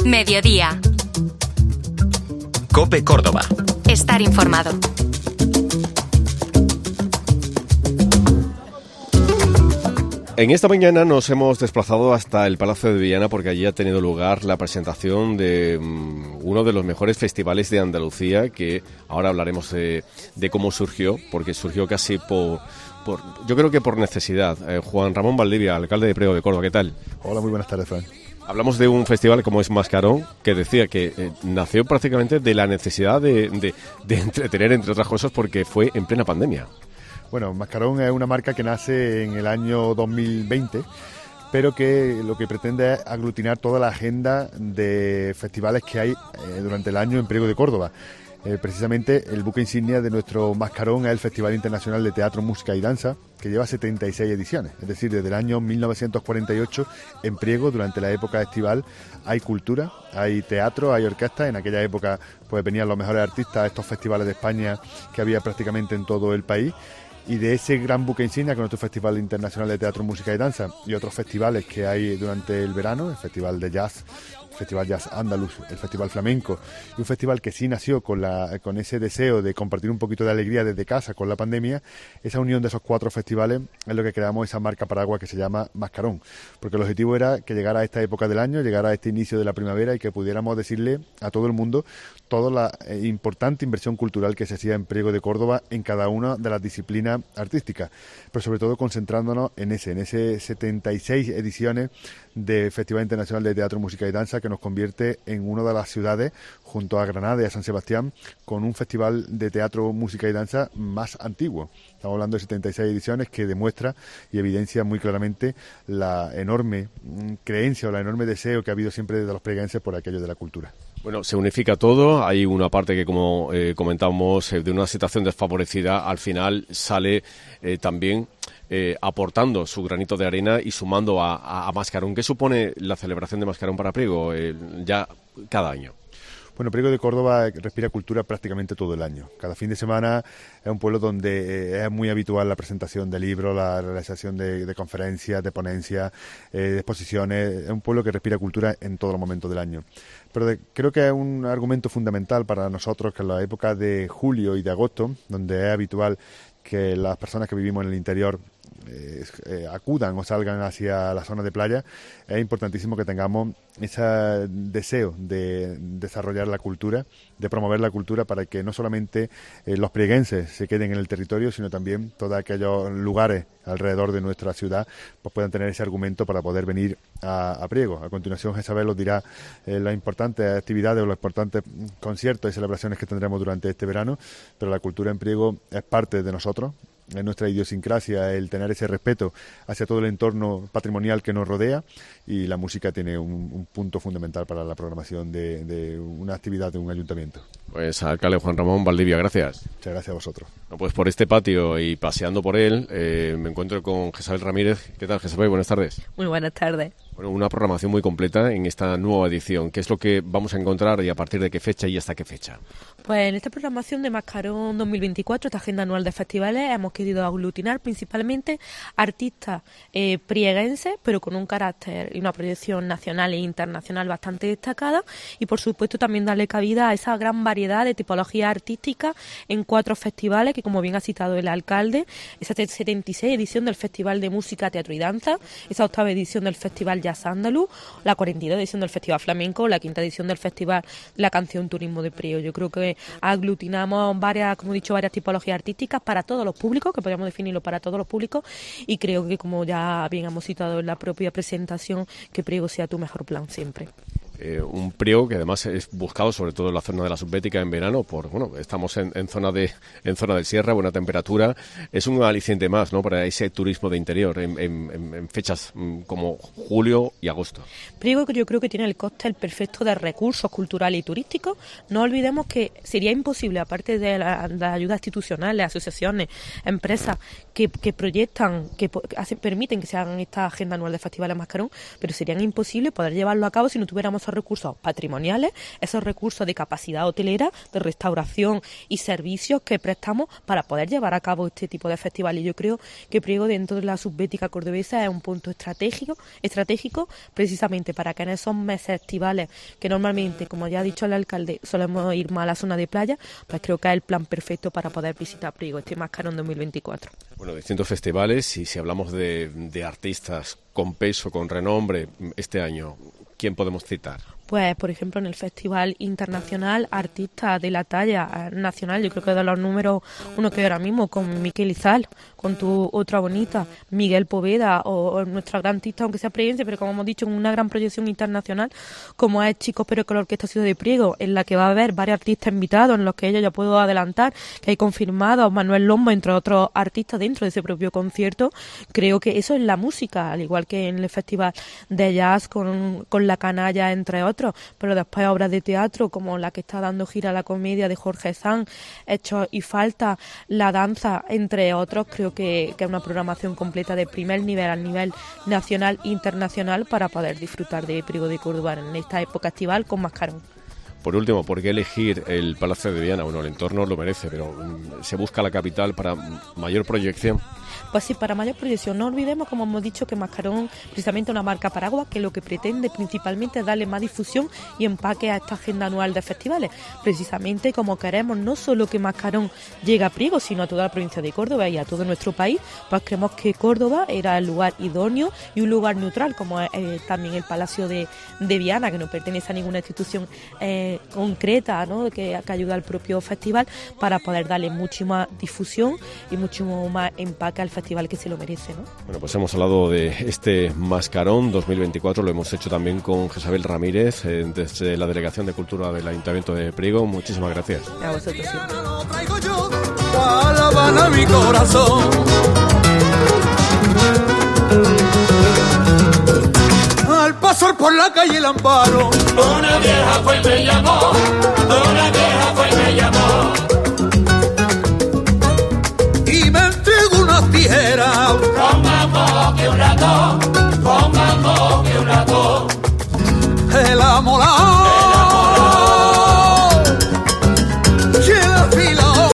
Mediodía. COPE Córdoba. Estar informado. En esta mañana nos hemos desplazado hasta el Palacio de Viana porque allí ha tenido lugar la presentación de uno de los mejores festivales de Andalucía, que ahora hablaremos de cómo surgió, porque surgió casi yo creo que por necesidad. Juan Ramón Valdivia, alcalde de Priego de Córdoba, ¿qué tal? Hola, muy buenas tardes, Fran. Hablamos de un festival como es Mascarón, que decía que nació prácticamente de la necesidad de entretener, entre otras cosas, porque fue en plena pandemia. Bueno, Mascarón es una marca que nace en el año 2020, pero que lo que pretende es aglutinar toda la agenda de festivales que hay durante el año en Priego de Córdoba. Precisamente el buque insignia de nuestro Mascarón es el Festival Internacional de Teatro, Música y Danza, que lleva 76 ediciones, es decir, desde el año 1948 en Priego, durante la época estival, hay cultura, hay teatro, hay orquesta. En aquella época pues venían los mejores artistas a estos festivales de España que había prácticamente en todo el país. Y de ese gran buque insignia, que es nuestro Festival Internacional de Teatro, Música y Danza, y otros festivales que hay durante el verano, el Festival de Jazz, el Festival Jazz Andaluz, el Festival Flamenco, y un festival que sí nació con ese deseo de compartir un poquito de alegría desde casa con la pandemia. Esa unión de esos 4 festivales es lo que creamos esa marca paraguas que se llama Mascarón, porque el objetivo era que llegara a esta época del año, llegara a este inicio de la primavera y que pudiéramos decirle a todo el mundo toda la importante inversión cultural que se hacía en Priego de Córdoba en cada una de las disciplinas artísticas, pero sobre todo concentrándonos en ese 76 ediciones de Festival Internacional de Teatro, Música y Danza, que nos convierte en una de las ciudades, junto a Granada y a San Sebastián, con un festival de teatro, música y danza más antiguo. Estamos hablando de 76 ediciones, que demuestra y evidencia muy claramente la enorme creencia o el enorme deseo que ha habido siempre de los prieguenses por aquello de la cultura. Bueno, se unifica todo. Hay una parte que, como comentábamos, de una situación desfavorecida, al final sale también aportando su granito de arena y sumando a Mascarón. ¿Qué supone la celebración de Mascarón para Priego ya cada año? Bueno, Priego de Córdoba respira cultura prácticamente todo el año. Cada fin de semana es un pueblo donde es muy habitual la presentación de libros, la realización de conferencias, de ponencias, de exposiciones. Es un pueblo que respira cultura en todos los momentos del año. Pero creo que es un argumento fundamental para nosotros que en la época de julio y de agosto, donde es habitual que las personas que vivimos en el interior acudan o salgan hacia la zona de playa, es importantísimo que tengamos ese deseo de desarrollar la cultura, de promover la cultura, para que no solamente los prieguenses se queden en el territorio, sino también todos aquellos lugares alrededor de nuestra ciudad pues puedan tener ese argumento para poder venir a Priego. A continuación, Jezabel os dirá las importantes actividades o los importantes conciertos y celebraciones que tendremos durante este verano, pero la cultura en Priego es parte de nosotros. Es nuestra idiosincrasia el tener ese respeto hacia todo el entorno patrimonial que nos rodea, y la música tiene un punto fundamental para la programación de una actividad de un ayuntamiento. Pues alcalde Juan Ramón Valdivia, gracias. Muchas gracias a vosotros. Pues por este patio y paseando por él me encuentro con Jezabel Ramírez. ¿Qué tal, Jezabel? Buenas tardes. Muy buenas tardes. Bueno, una programación muy completa en esta nueva edición. ¿Qué es lo que vamos a encontrar y a partir de qué fecha y hasta qué fecha? Pues en esta programación de Mascarón 2024, esta agenda anual de festivales, hemos querido aglutinar principalmente artistas prieguenses, pero con un carácter y una proyección nacional e internacional bastante destacada, y por supuesto también darle cabida a esa gran variedad de tipologías artísticas en 4 festivales que, como bien ha citado el alcalde, esa 76 edición del Festival de Música, Teatro y Danza, esa 8ª edición del Festival Jazz Andaluz, la 42ª edición del Festival Flamenco, la 5ª edición del Festival La Canción Turismo de Priego. Yo creo que aglutinamos varias tipologías artísticas para todos los públicos, que podríamos definirlo para todos los públicos, y creo que, como ya bien hemos citado en la propia presentación, que Priego sea tu mejor plan siempre. Un Priego que además es buscado sobre todo en la zona de la Subbética en verano, estamos en zona del Sierra, buena temperatura, es un aliciente más, ¿no?, para ese turismo de interior en fechas como julio y agosto. Priego, que yo creo que tiene el cóctel perfecto de recursos culturales y turísticos. No olvidemos que sería imposible, aparte de las ayudas institucionales, asociaciones, empresas que proyectan, que permiten que se hagan esta agenda anual de festivales Mascarón, pero sería imposible poder llevarlo a cabo si no tuviéramos esos recursos patrimoniales, esos recursos de capacidad hotelera, de restauración y servicios que prestamos para poder llevar a cabo este tipo de festivales. Y yo creo que Priego, dentro de la subbética cordobesa, es un punto estratégico precisamente para que en esos meses estivales, que normalmente, como ya ha dicho el alcalde, solemos ir más a la zona de playa, pues creo que es el plan perfecto para poder visitar Priego este Mascarón 2024. Bueno, distintos festivales, y si hablamos de artistas con peso, con renombre este año, ¿quién podemos citar? Pues, por ejemplo, en el Festival Internacional, artistas de la talla nacional, yo creo que de los números uno que ahora mismo, con Miquel Izal, con Tu Otra Bonita, Miguel Poveda, o nuestra gran artista, aunque sea prieguense, pero como hemos dicho, en una gran proyección internacional, como es Chicos pero con la Orquesta Ciudad de Priego, en la que va a haber varios artistas invitados, en los que yo ya puedo adelantar que hay confirmados Manuel Lombo, entre otros artistas, dentro de ese propio concierto. Creo que eso es la música, al igual que en el Festival de Jazz con La Canalla, entre otros, pero después obras de teatro como la que está dando gira la comedia de Jorge Sanz, Hechos y Falta, la danza, entre otros. Creo que es una programación completa de primer nivel, al nivel nacional e internacional, para poder disfrutar de Priego de Córdoba en esta época estival con Mascarón. Por último, ¿por qué elegir el Palacio de Viana? Bueno, el entorno lo merece, pero ¿se busca la capital para mayor proyección? Pues sí, para mayor proyección. No olvidemos, como hemos dicho, que Mascarón precisamente es una marca paraguas que lo que pretende principalmente es darle más difusión y empaque a esta agenda anual de festivales. Precisamente como queremos no solo que Mascarón llegue a Priego, sino a toda la provincia de Córdoba y a todo nuestro país, pues creemos que Córdoba era el lugar idóneo y un lugar neutral, como es también el Palacio de Viana, que no pertenece a ninguna institución concreta, ¿no?, que ayuda al propio festival, para poder darle mucho más difusión y mucho más empaque al festival que se lo merece, ¿no? Bueno, pues hemos hablado de este Mascarón 2024, lo hemos hecho también con Jezabel Ramírez, desde la Delegación de Cultura del Ayuntamiento de Priego. Muchísimas gracias. A vosotros siempre. Mi corazón. Al pasar por la calle El Amparo, una vieja fue y me llamó, una vieja fue y me llamó, y me entregó una tijera, con mambo que un ratón, con mambo que un ratón, el amor